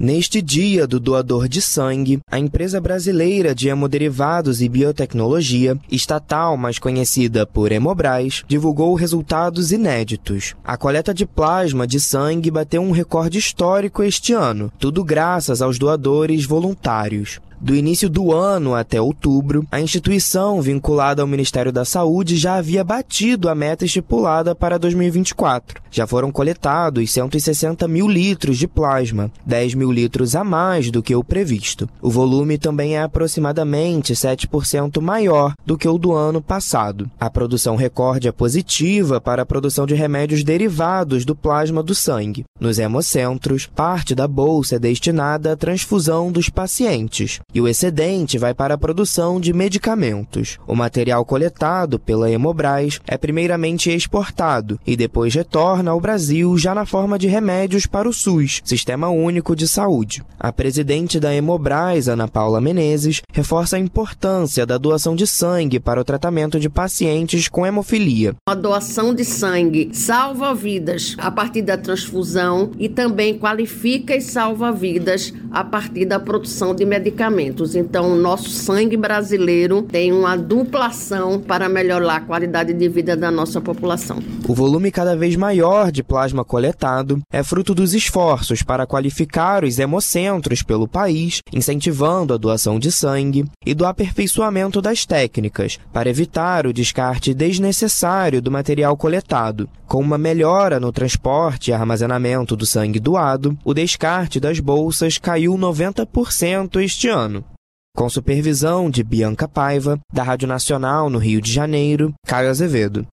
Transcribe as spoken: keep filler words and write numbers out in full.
Neste dia do doador de sangue, a empresa brasileira de hemoderivados e biotecnologia, estatal mais conhecida por Hemobras, divulgou resultados inéditos. A coleta de plasma de sangue bateu um recorde histórico este ano, tudo graças aos doadores voluntários. Do início do ano até outubro, a instituição vinculada ao Ministério da Saúde já havia batido a meta estipulada para dois mil e vinte e quatro. Já foram coletados cento e sessenta mil litros de plasma, dez mil litros a mais do que o previsto. O volume também é aproximadamente sete por cento maior do que o do ano passado. A produção recorde é positiva para a produção de remédios derivados do plasma do sangue. Nos hemocentros, parte da bolsa é destinada à transfusão dos pacientes, e o excedente vai para a produção de medicamentos. O material coletado pela Hemobras é primeiramente exportado e depois retorna ao Brasil já na forma de remédios para o SUS, Sistema Único de Saúde. A presidente da Hemobras, Ana Paula Menezes, reforça a importância da doação de sangue para o tratamento de pacientes com hemofilia. A doação de sangue salva vidas a partir da transfusão e também qualifica e salva vidas a partir da produção de medicamentos. Então, o nosso sangue brasileiro tem uma dupla ação para melhorar a qualidade de vida da nossa população. O volume cada vez maior de plasma coletado é fruto dos esforços para qualificar os hemocentros pelo país, incentivando a doação de sangue, e do aperfeiçoamento das técnicas para evitar o descarte desnecessário do material coletado. Com uma melhora no transporte e armazenamento do sangue doado, o descarte das bolsas caiu noventa por cento este ano. Com supervisão de Bianca Paiva, da Rádio Nacional no Rio de Janeiro, Caio Azevedo.